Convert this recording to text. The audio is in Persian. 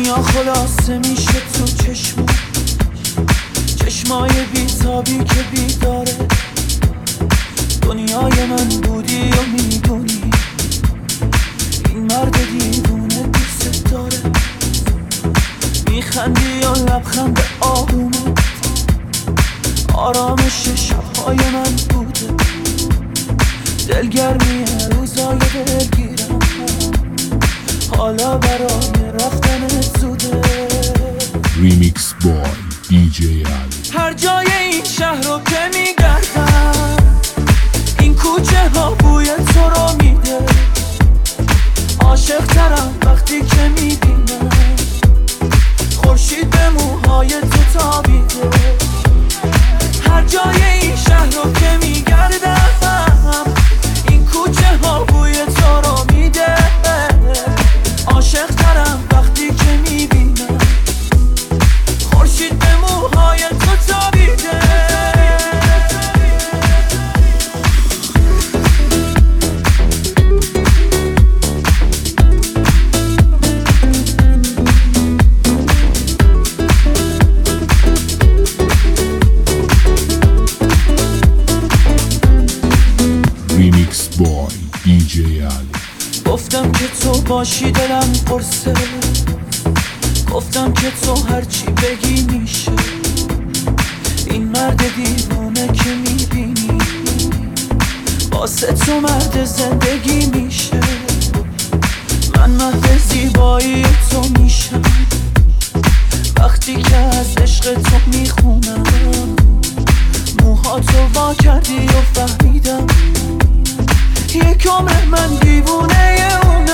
دنیا خلاصه میشه تو چشمای بیتابی که بیداره. دنیای من بودی و میدونی این مرد دیوونه دوست داره. میخندی و لبخند آرومه، آرامش شبهای من بوده. دلگرمی روزای دلگیرم، حالا برای رفتن زوده. ریمیکس بای دیجی علی. هر جای این شهر رو که میگردم، این کوچه ها بوی تو رو میده. عاشق ترم وقتی که میبینم خورشید به موهای تو تابیده. هر جای این شهر رو که میگردم، این کوچه ها بوی تو رو میده. عاشق ترم وقتی که میبینم خورشید به موهای تو تابیده. ریمیکس بای دیجی علی. گفتم که تو باشی دلم پرسه، گفتم که تو هرچی بگی میشه. این مرد دیوونه که میبینی واسه تو مرد زندگی میشه. من مرد زیبایی تو میشم وقتی که از عشق تو میخونم. موها تو وا کردی و فهمیدم یک عمر من دیوونه اونم.